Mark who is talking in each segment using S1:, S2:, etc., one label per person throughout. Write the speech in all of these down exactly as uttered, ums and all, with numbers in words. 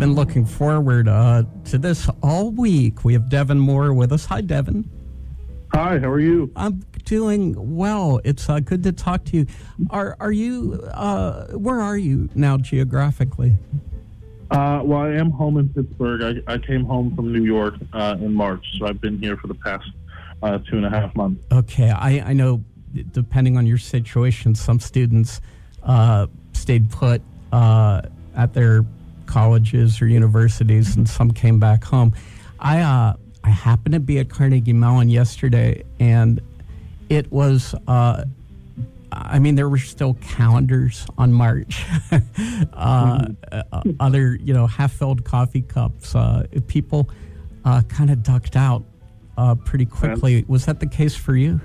S1: been looking forward uh, to this all week. We have Devin Moore with us. Hi, Devin.
S2: Hi, how are you?
S1: I'm doing well. It's uh, good to talk to you. Are are you? Uh, where are you now geographically?
S2: Uh, well, I am home in Pittsburgh. I, I came home from New York uh, in March, so I've been here for the past uh, two and a half months.
S1: Okay, I, I know. Depending on your situation, some students uh, stayed put uh, at their colleges or universities, and some came back home. I uh, I happened to be at Carnegie Mellon yesterday, and it was. Uh, I mean, there were still calendars on March, uh, mm-hmm. other, you know, half-filled coffee cups. Uh, people uh, kind of ducked out uh, pretty quickly. Was that the case for you?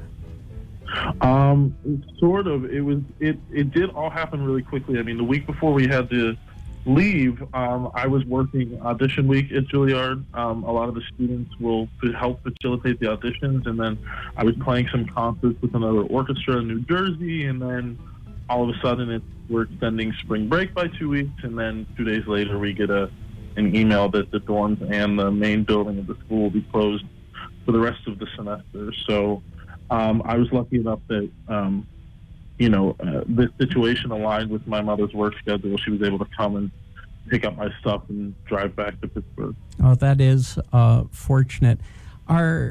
S2: Um, sort of. It was. It. It did all happen really quickly. I mean, the week before we had to leave, um, I was working audition week at Juilliard. Um, a lot of the students will help facilitate the auditions, and then I was playing some concerts with another orchestra in New Jersey, and then all of a sudden it's, we're extending spring break by two weeks, and then two days later we get a an email that the dorms and the main building of the school will be closed for the rest of the semester. So um, I was lucky enough that um, you know, uh, this situation aligned with my mother's work schedule. She was able to come and pick up my stuff and drive back to Pittsburgh.
S1: Oh, that is uh, fortunate. Are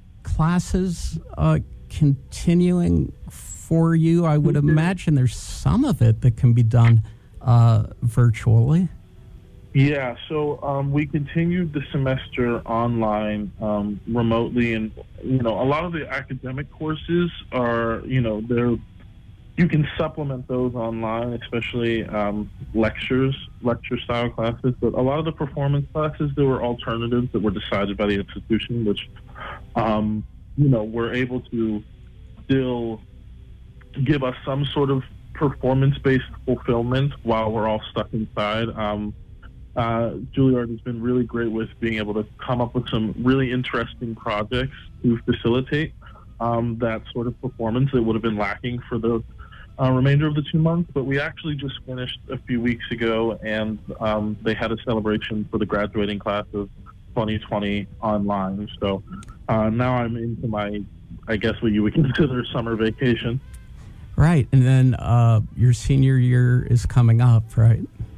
S1: classes uh, continuing for you? I would imagine there's some of it that can be done uh, virtually.
S2: Yeah, so um, we continued the semester online, um, remotely, and, you know, a lot of the academic courses are, you know, they're you can supplement those online, especially um, lectures, lecture-style classes. But a lot of the performance classes, there were alternatives that were decided by the institution, which, um, you know, were able to still give us some sort of performance-based fulfillment while we're all stuck inside. Um, uh, Juilliard has been really great with being able to come up with some really interesting projects to facilitate um, that sort of performance that would have been lacking for the Uh, remainder of the two months, but we actually just finished a few weeks ago, and um, they had a celebration for the graduating class of twenty twenty online. So uh, now I'm into my, I guess what you would consider summer vacation.
S1: Right, and then uh, your senior year is coming up, right?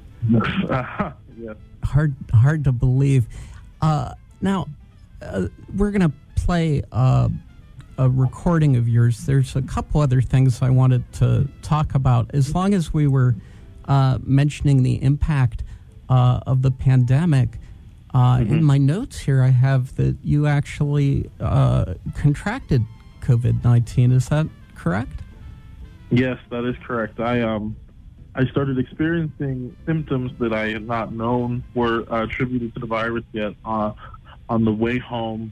S2: uh, yes.
S1: Hard, hard to believe. Uh, now, uh, we're going to play Uh, a recording of yours. There's a couple other things I wanted to talk about. As long as we were uh, mentioning the impact uh, of the pandemic, uh, mm-hmm. in my notes here I have that you actually uh, contracted COVID nineteen. Is that correct?
S2: Yes, that is correct. I um I started experiencing symptoms that I had not known were uh, attributed to the virus yet uh, on the way home.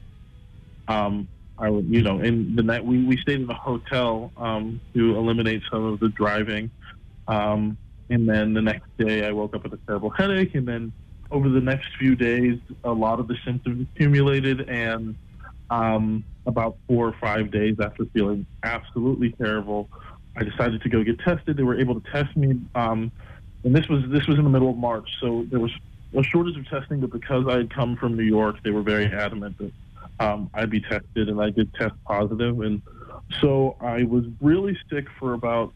S2: Um, I would, you know, in the night we, we stayed in a hotel um, to eliminate some of the driving. Um, and then the next day I woke up with a terrible headache. And then over the next few days, a lot of the symptoms accumulated. And um, about four or five days after feeling absolutely terrible, I decided to go get tested. They were able to test me. Um, and this was, this was in the middle of March. So there was a shortage of testing, but because I had come from New York, they were very adamant that Um, I'd be tested, and I did test positive. And so I was really sick for about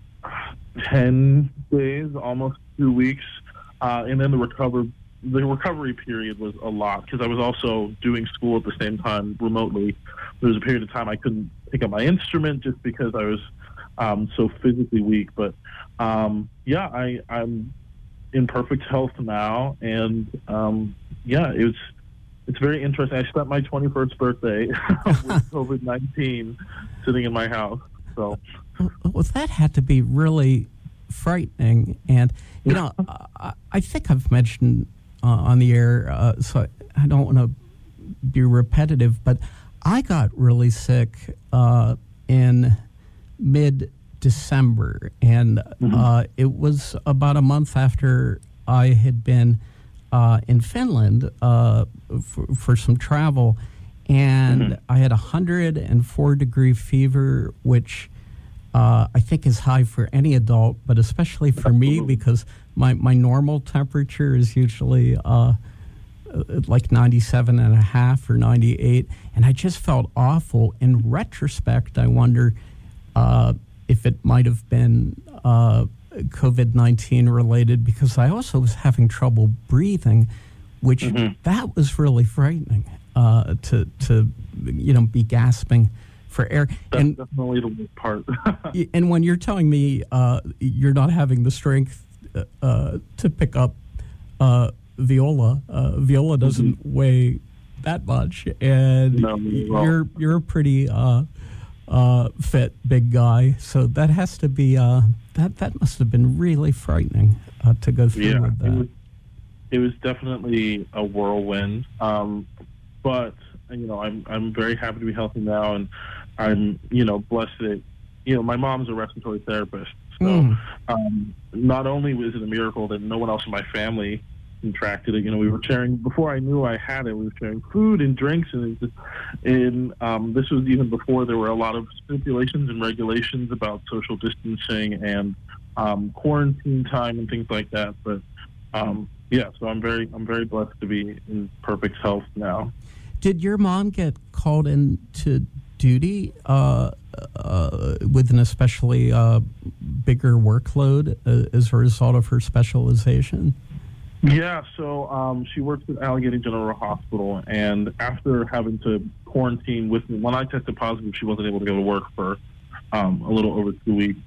S2: ten days, almost two weeks. Uh, and then the recover, the recovery period was a lot because I was also doing school at the same time remotely. There was a period of time I couldn't pick up my instrument just because I was um, so physically weak. But um, yeah, I, I'm in perfect health now. And um, yeah, it was... It's very interesting. I spent my twenty-first birthday with COVID nineteen sitting in my house. So,
S1: well, that had to be really frightening. And, you know, I, I think I've mentioned uh, on the air, uh, so I don't want to be repetitive, but I got really sick uh, in mid-December. And mm-hmm. uh, it was about a month after I had been Uh, in Finland uh, for, for some travel, and mm-hmm. I had a one hundred four degree fever, which uh, I think is high for any adult, but especially for me because my, my normal temperature is usually uh, like ninety-seven and a half or ninety-eight, and I just felt awful. In retrospect, I wonder uh, if it might have been uh, COVID nineteen related, because I also was having trouble breathing, which mm-hmm. that was really frightening uh, to to you know be gasping for air.
S2: That's
S1: and,
S2: definitely the worst part.
S1: And when you're telling me uh, you're not having the strength uh, to pick up uh, viola, uh, viola doesn't mm-hmm. weigh that much, and
S2: no,
S1: you're you're a pretty uh, uh, fit big guy, so that has to be uh, that that must have been really frightening uh, to go through
S2: yeah,
S1: with that.
S2: It was, it was definitely a whirlwind, um, but you know I'm I'm very happy to be healthy now, and I'm you know blessed that you know my mom's a respiratory therapist, so mm. um, not only was it a miracle that no one else in my family contracted it. You know, we were sharing before I knew I had it. We were sharing food and drinks, and it was just, and um, this was even before there were a lot of stipulations and regulations about social distancing and um, quarantine time and things like that. But um, yeah, so I'm very I'm very blessed to be in perfect health now.
S1: Did your mom get called into duty uh, uh, with an especially uh, bigger workload uh, as a result of her specialization?
S2: Yeah, so um, she works at Allegheny General Hospital, and after having to quarantine with me, when I tested positive, she wasn't able to go to work for um, a little over two weeks.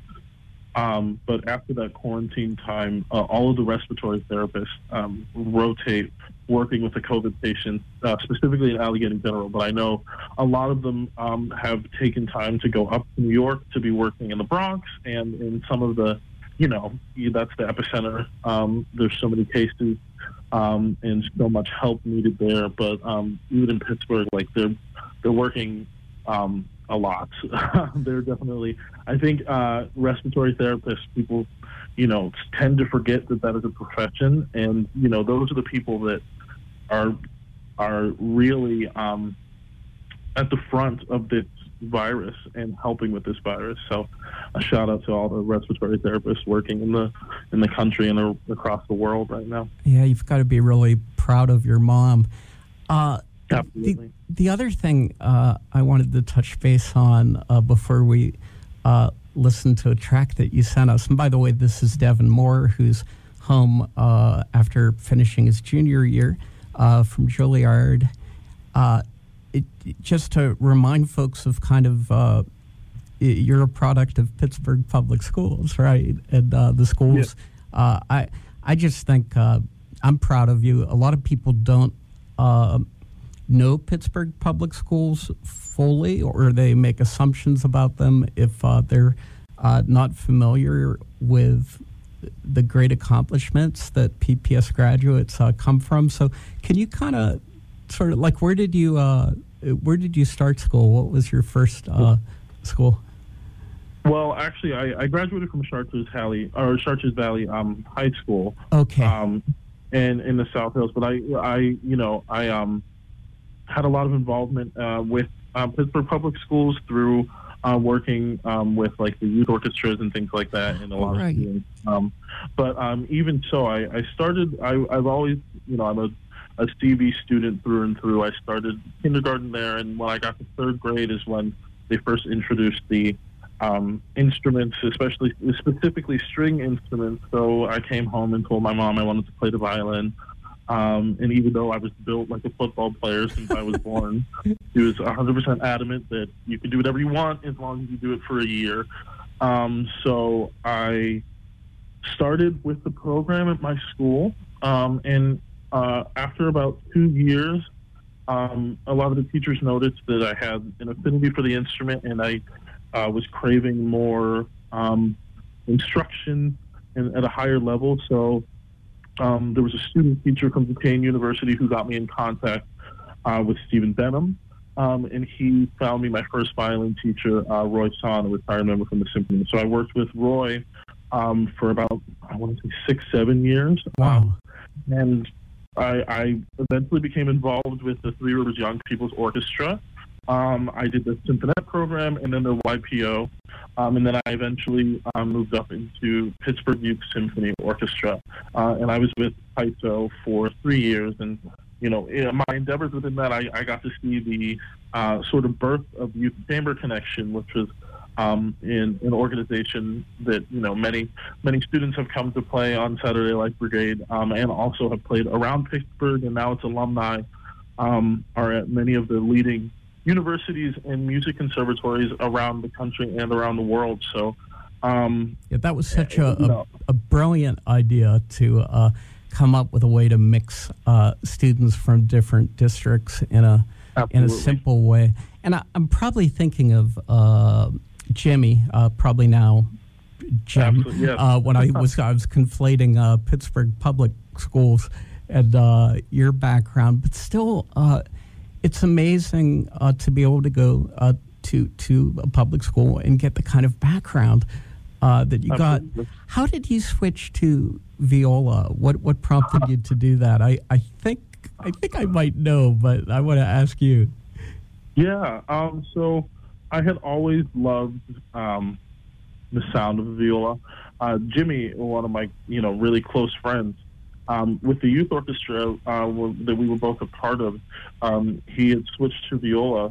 S2: Um, but after that quarantine time, uh, all of the respiratory therapists um, rotate working with the COVID patients, uh, specifically at Allegheny General. But I know a lot of them um, have taken time to go up to New York to be working in the Bronx and in some of the you know, that's the epicenter. Um, there's so many cases um, and so much help needed there. But um, even in Pittsburgh, like they're they're working um, a lot. They're definitely. I think uh, respiratory therapists, people, you know, tend to forget that that is a profession, and you know, those are the people that are are really um, at the front of this virus and helping with this virus. So a shout out to all the respiratory therapists working in the in the country and across the world right now.
S1: Yeah, you've got to be really proud of your mom. Uh,
S2: Absolutely.
S1: The, the other thing uh, I wanted to touch base on uh, before we uh, listen to a track that you sent us, and by the way, this is Devin Moore, who's home uh, after finishing his junior year uh, from Juilliard. Uh, It, just to remind folks of kind of, uh, you're a product of Pittsburgh Public Schools, right? And uh, the schools, yeah. uh, I I just think uh, I'm proud of you. A lot of people don't uh, know Pittsburgh Public Schools fully, or they make assumptions about them if uh, they're uh, not familiar with the great accomplishments that P P S graduates uh, come from. So can you kind of sort of like, where did you uh, where did you start school? What was your first uh, school?
S2: Well, actually, I, I graduated from Chartiers Valley or Chartiers Valley um, High School.
S1: Okay.
S2: Um, and in the South Hills, but I, I, you know, I um, had a lot of involvement uh, with um, Pittsburgh Public Schools through uh, working um, with like the youth orchestras and things like that, and a lot
S1: right.
S2: of students. Um, but um, even so, I, I started. I, I've always, you know, I'm a a C V student through and through. I started kindergarten there, and when I got to third grade is when they first introduced the um, instruments, especially specifically string instruments. So I came home and told my mom I wanted to play the violin. Um, and even though I was built like a football player since I was born, she was one hundred percent adamant that you can do whatever you want as long as you do it for a year. Um, so I started with the program at my school, um, and Uh, after about two years, um, a lot of the teachers noticed that I had an affinity for the instrument, and I uh, was craving more um, instruction in, at a higher level. So um, there was a student teacher from Duquesne University who got me in contact uh, with Stephen Benham, um, and he found me my first violin teacher, uh, Roy Son, a retired member from the symphony. So I worked with Roy um, for about, I want to say, six, seven years.
S1: Wow.
S2: Um, and I, I eventually became involved with the Three Rivers Young People's Orchestra, Um, I did the Symphonette program and then the Y P O. Um, and then I eventually um, moved up into Pittsburgh Youth Symphony Orchestra. Uh, and I was with P I S O for three years. And, you know, in my endeavors within that, I, I got to see the uh, sort of birth of Youth Chamber Connection, which was um, in an organization that, you know, many, many students have come to play on Saturday Light Brigade um, and also have played around Pittsburgh, and now its alumni um, are at many of the leading universities and music conservatories around the country and around the world. So, um,
S1: yeah, that was such a, a, a brilliant idea to uh, come up with a way to mix uh, students from different districts in a Absolutely. in a simple way. And I, I'm probably thinking of uh, Jimmy, uh, probably now Jim.
S2: Yes.
S1: Uh, when I was I was conflating uh, Pittsburgh public schools and uh, your background, but still. Uh, It's amazing uh, to be able to go uh, to to a public school and get the kind of background uh, that you
S2: Absolutely.
S1: got. How did you switch to viola? What what prompted you to do that? I, I think I think I might know, but I want to ask you.
S2: Yeah. Um, so I had always loved um, the sound of the viola. Uh, Jimmy, one of my you know really close friends. Um, with the youth orchestra uh, that we were both a part of, um, he had switched to viola,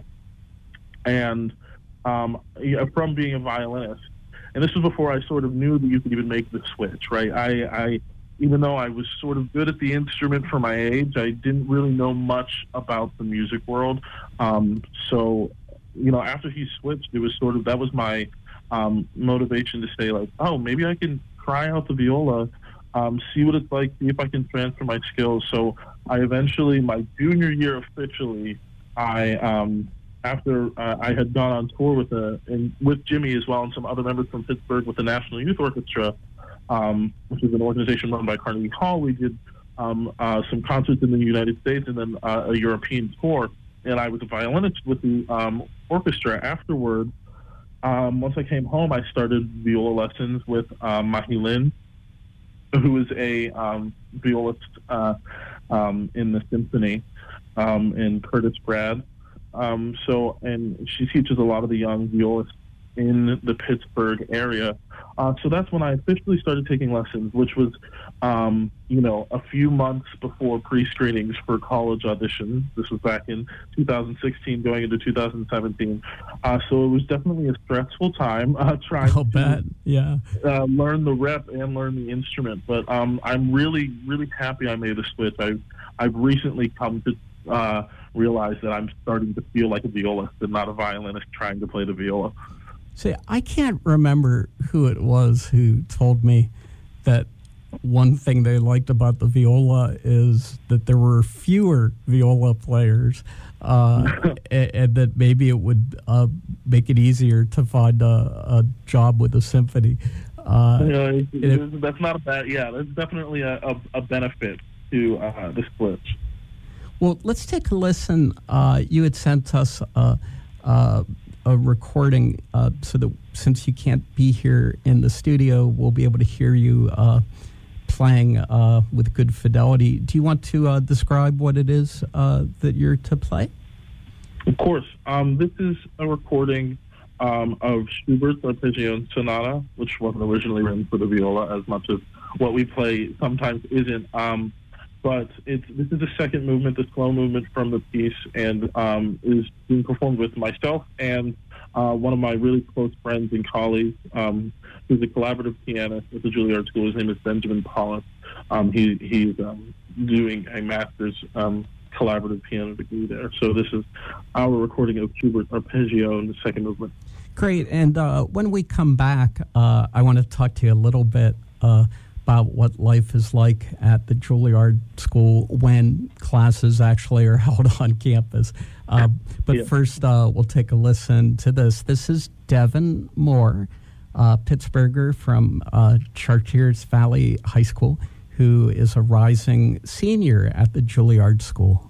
S2: and um, yeah, from being a violinist. And this was before I sort of knew that you could even make the switch, right? I, I, even though I was sort of good at the instrument for my age, I didn't really know much about the music world. Um, so, you know, after he switched, it was sort of, that was my um, motivation to say, like, oh, maybe I can try out the viola. Um, see what it's like, see if I can transfer my skills. So I eventually, my junior year officially, I um, after uh, I had gone on tour with a and with Jimmy as well and some other members from Pittsburgh with the National Youth Orchestra, um, which is an organization run by Carnegie Hall. We did um, uh, some concerts in the United States and then uh, a European tour. And I was a violinist with the um, orchestra afterward. Um, once I came home, I started viola lessons with um, Mahi Lin, who is a um, violist uh, um, in the symphony, um, and Curtis Brad. Um, so, and she teaches a lot of the young violists in the Pittsburgh area. Uh, so that's when I officially started taking lessons, which was, um, you know, a few months before pre-screenings for college auditions. This was back in two thousand sixteen, going into two thousand seventeen. Uh, so it was definitely a stressful time uh, trying
S1: I'll
S2: to
S1: bet. Yeah.
S2: uh, learn the rep and learn the instrument. But um, I'm really, really happy I made the switch. I've, I've recently come to uh, realize that I'm starting to feel like a violist and not a violinist trying to play the viola.
S1: See, I can't remember who it was who told me that one thing they liked about the viola is that there were fewer viola players, uh, and, and that maybe it would uh, make it easier to find a, a job with a symphony. Uh,
S2: yeah, it,
S1: it,
S2: that's not a bad, yeah, that's definitely a, a, a benefit to uh, the switch.
S1: Well, let's take a listen. Uh, you had sent us uh, uh, a recording uh, so that since you can't be here in the studio, we'll be able to hear you uh, playing uh, with good fidelity. Do you want to uh, describe what it is uh, that you're to play?
S2: Of course. Um, this is a recording um, of Schubert's Arpeggio Sonata, which wasn't originally written for the viola as much as what we play sometimes isn't. Um, but it's, this is the second movement, the slow movement from the piece, and um, is being performed with myself and uh, one of my really close friends and colleagues, um, who's a collaborative pianist at the Juilliard School. His name is Benjamin Paulus. Um, he, he's um, doing a master's um, collaborative piano degree there. So this is our recording of Schubert's Arpeggio in the second movement.
S1: Great. And uh, when we come back, uh, I want to talk to you a little bit uh, about what life is like at the Juilliard School when classes actually are held on campus. Uh, but
S2: yeah.
S1: first, uh, we'll take a listen to this. This is Devin Moore, uh, Pittsburgher from uh, Chartiers Valley High School, who is a rising senior at the Juilliard School.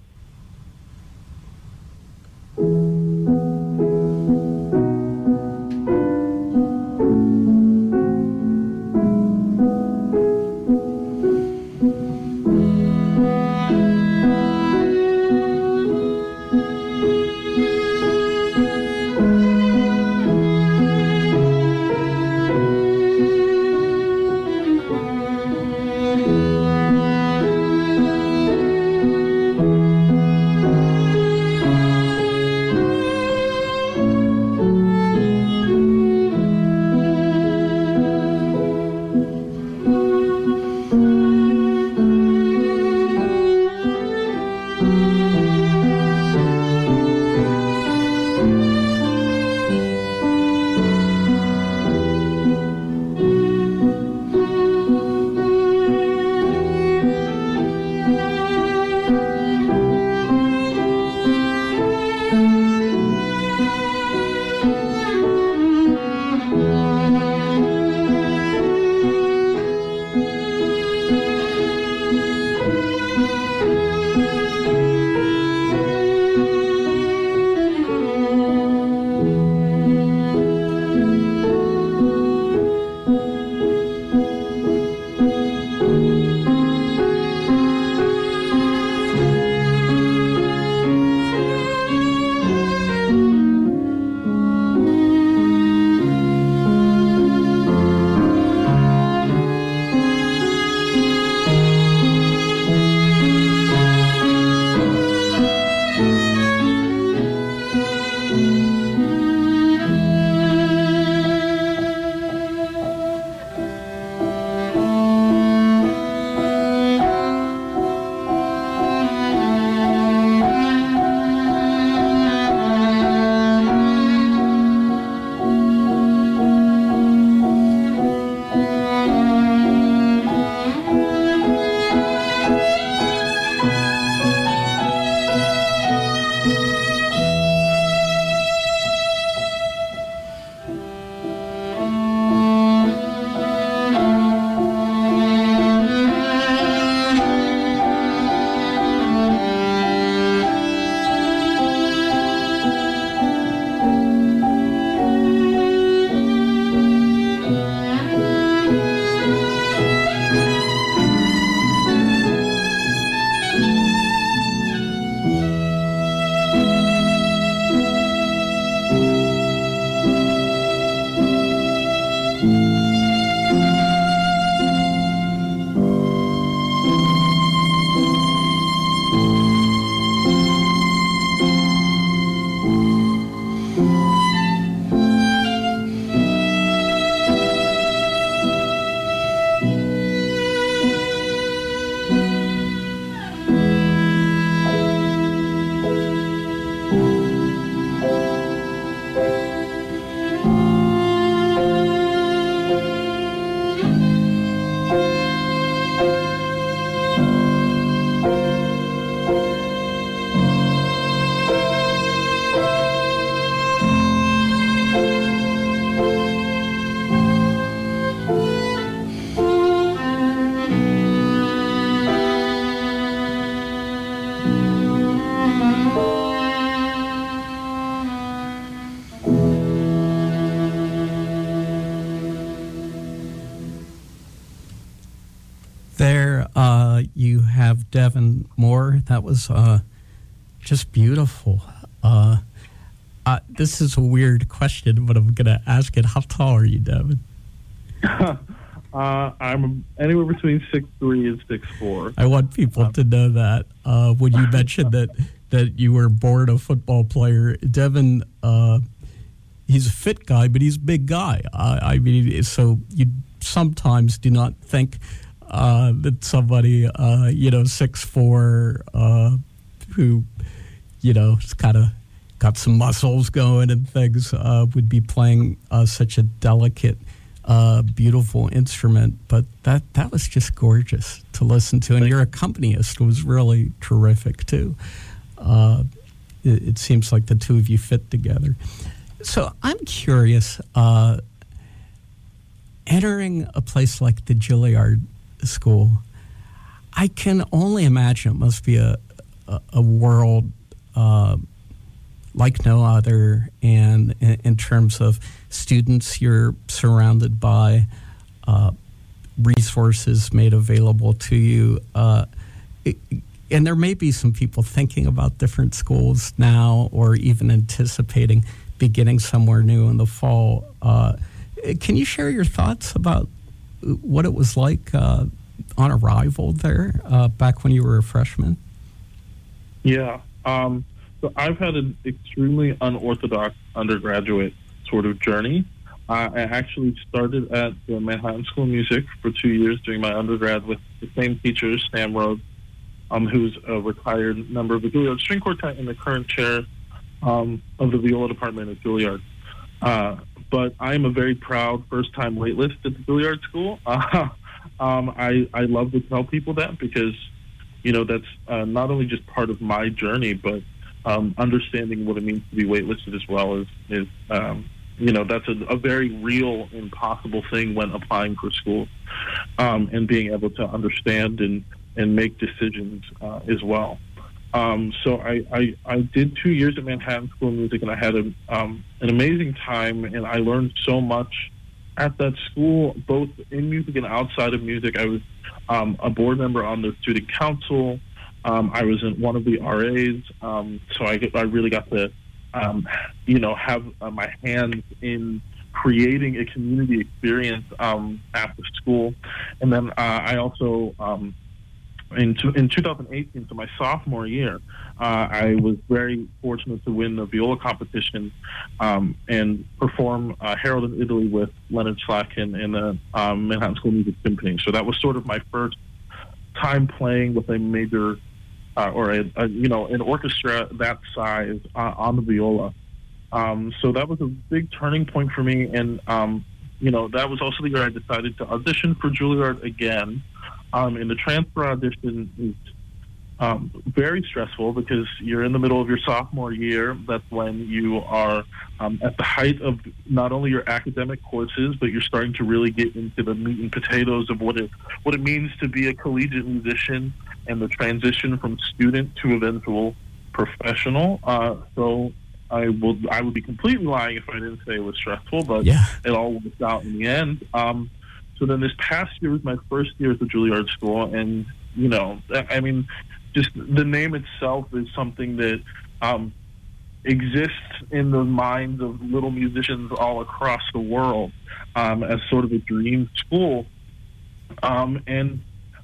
S1: There, uh, you have Devin Moore. That was uh, just beautiful. Uh, uh, this is a weird question, but I'm going to ask it. How tall are you, Devin?
S2: uh, I'm anywhere between six three and six four.
S1: I want people um, to know that. Uh, when you mentioned that, that you were born a football player, Devin, uh, he's a fit guy, but he's a big guy. Uh, I mean, so you sometimes do not think uh, that somebody, uh, you know, six four, uh, who, you know, has kind of got some muscles going and things, uh, would be playing uh, such a delicate, uh, beautiful instrument. But that, that was just gorgeous to listen to. And your accompanist was really terrific, too. Uh, it, it seems like the two of you fit together. So I'm curious, uh, entering a place like the Juilliard School, I can only imagine it must be a, a, a world uh, like no other, and in, in terms of students you're surrounded by, uh, resources made available to you. Uh, it, and there may be some people thinking about different schools now, or even anticipating beginning somewhere new in the fall. Uh, can you share your thoughts about what it was like uh, on arrival there uh, back when you were a freshman?
S2: Yeah. Um, so I've had an extremely unorthodox undergraduate sort of journey. Uh, I actually started at the Manhattan School of Music for two years doing my undergrad with the same teacher, Sam Rhodes, um, who's a retired member of the Juilliard String Quartet and the current chair Um, of the viola department at Juilliard. Uh, but I am a very proud first-time waitlist at the Juilliard School. Uh, um, I, I love to tell people that because, you know, that's uh, not only just part of my journey, but um, understanding what it means to be waitlisted as well is, is um, you know, that's a, a very real and possible thing when applying for school, um, and being able to understand and, and make decisions uh, as well. Um, so I, I, I did two years at Manhattan School of Music, and I had a, um, an amazing time, and I learned so much at that school, both in music and outside of music. I was um, a board member on the student council. Um, I was in one of the R As, um, so I, I really got to, um, you know, have uh, my hands in creating a community experience um, at the school. And then uh, I also... Um, In, to, in two thousand eighteen, so my sophomore year, uh, I was very fortunate to win the viola competition um, and perform uh, Harold in Italy with Leonard Slatkin in the um, Manhattan School of Music Symphony. So that was sort of my first time playing with a major uh, or a, a you know an orchestra that size uh, on the viola. Um, so that was a big turning point for me, and um, you know that was also the year I decided to audition for Juilliard again. Um, and the transfer audition is um, very stressful because you're in the middle of your sophomore year. That's when you are um, at the height of not only your academic courses, but you're starting to really get into the meat and potatoes of what it what it means to be a collegiate musician and the transition from student to eventual professional. Uh, so I will I would be completely lying if I didn't say it was stressful, but
S1: yeah.
S2: It all worked out in the end. Um, So then this past year was my first year at the Juilliard School, and, you know, I mean, just the name itself is something that um, exists in the minds of little musicians all across the world um, as sort of a dream school. Um, and,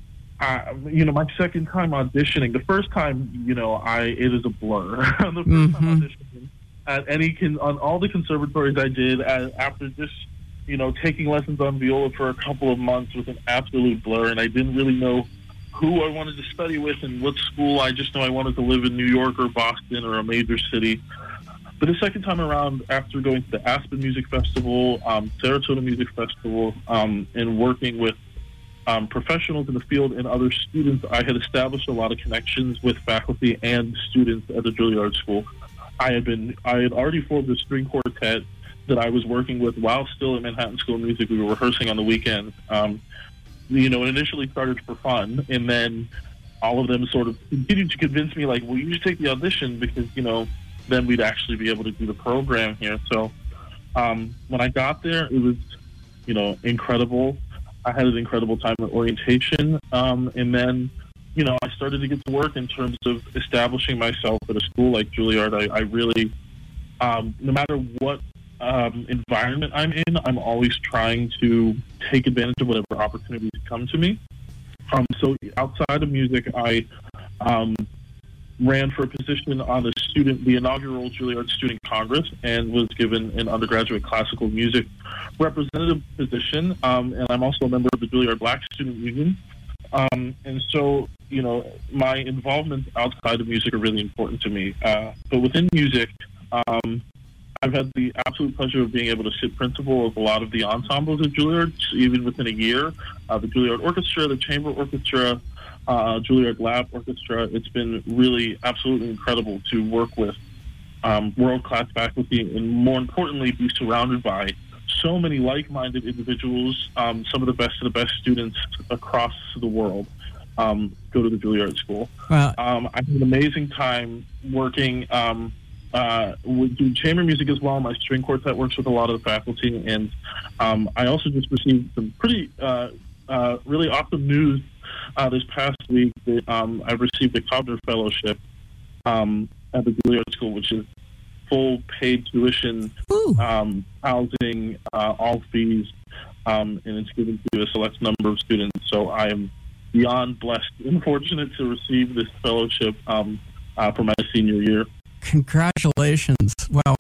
S2: I, you know, my second time auditioning, the first time, you know, I it is a blur. the first
S1: mm-hmm.
S2: time auditioning at any, con- on all the conservatories I did uh, after just, you know, taking lessons on viola for a couple of months was an absolute blur, and I didn't really know who I wanted to study with and what school. I just know I wanted to live in New York or Boston or a major city. But the second time around, after going to the Aspen Music Festival, um, Saratoga Music Festival, um, and working with um, professionals in the field and other students, I had established a lot of connections with faculty and students at the Juilliard School. I had been, I had already formed a string quartet that I was working with while still at Manhattan School of Music. We were rehearsing on the weekends. Um, you know, it initially started for fun, and then all of them sort of continued to convince me, like, well, you should take the audition because, you know, then we'd actually be able to do the program here. So um, when I got there, it was, you know, incredible. I had an incredible time at orientation, um, and then, you know, I started to get to work in terms of establishing myself at a school like Juilliard. I, I really, um, no matter what um, environment I'm in, I'm always trying to take advantage of whatever opportunities come to me. Um, so outside of music, I um, ran for a position on the student, the inaugural Juilliard Student Congress, and was given an undergraduate classical music representative position. Um, and I'm also a member of the Juilliard Black Student Union. Um, and so, you know, my involvements outside of music are really important to me. Uh, but within music, um, I've had the absolute pleasure of being able to sit principal of a lot of the ensembles at Juilliard, even within a year. Uh, the Juilliard Orchestra, the Chamber Orchestra, uh, Juilliard Lab Orchestra. It's been really absolutely incredible to work with um, world-class faculty and, more importantly, be surrounded by so many like-minded individuals. Um, some of the best of the best students across the world um, go to the Juilliard School.
S1: Well,
S2: um, I had an amazing time working um, uh, with doing chamber music as well. My string quartet works with a lot of the faculty, and um, I also just received some pretty uh, uh, really awesome news uh, this past week that um, I've received a Kovner Fellowship um, at the Juilliard School, which is full paid tuition, um, housing, uh, all fees, um, and it's given to a select number of students. So I am beyond blessed and fortunate to receive this fellowship um, uh, for my senior year.
S1: Congratulations. Well,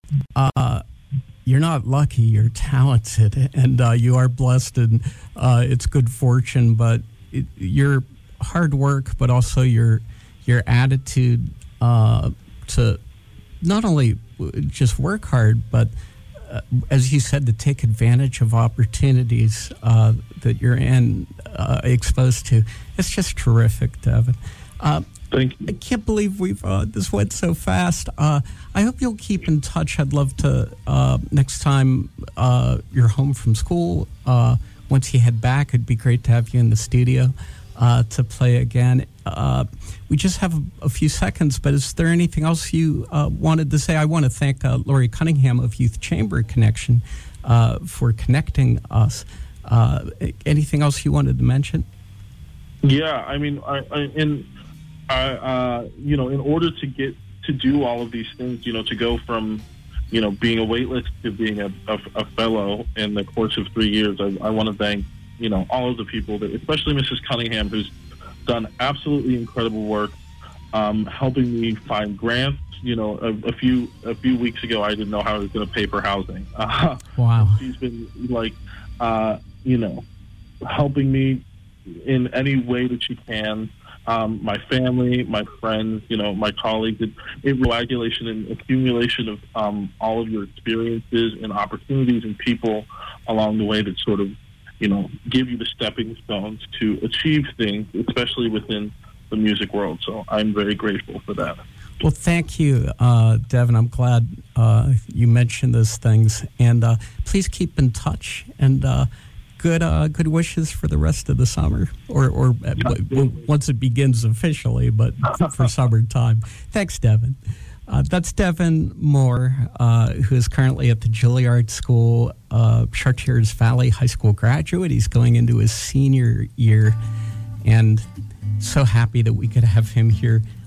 S1: uh, you're not lucky, you're talented, and uh, you are blessed, and uh, it's good fortune, but it, your hard work, but also your, your attitude uh, to not only just work hard, but uh, as you said, to take advantage of opportunities uh, that you're in, uh, exposed to. It's just terrific, Devin. Uh,
S2: Thank you.
S1: I can't believe we've uh, this went so fast. Uh, I hope you'll keep in touch. I'd love to uh, next time uh, you're home from school. Uh, once you head back, it'd be great to have you in the studio uh, to play again. Uh, we just have a, a few seconds, but is there anything else you uh, wanted to say? I want to thank uh, Lori Cunningham of Youth Chamber Connection uh, for connecting us. Uh, anything else you wanted to mention?
S2: Yeah, I mean, I, I, in, I, uh, you know, in order to get to do all of these things, you know, to go from, you know, being a waitlist to being a, a, a fellow in the course of three years, I, I want to thank, you know, all of the people, that, especially Missus Cunningham, who's done absolutely incredible work, um, helping me find grants. You know, a, a few a few weeks ago, I didn't know how I was going to pay for housing. Uh,
S1: wow.
S2: She's been like, uh, you know, helping me in any way that she can. Um, my family, my friends, you know, my colleagues. It, it coagulation and accumulation of um, all of your experiences and opportunities and people along the way that sort of, you know, give you the stepping stones to achieve things, especially within the music world. So I'm very grateful for that.
S1: Well, thank you, uh, Devin. I'm glad uh, you mentioned those things. And uh, please keep in touch. And uh, good uh, good wishes for the rest of the summer, or, or uh, w- once it begins officially, but for summertime. Thanks, Devin. Uh, that's Devin Moore, uh, who is currently at the Juilliard School, uh, Chartiers Valley High School graduate. He's going into his senior year, and so happy that we could have him here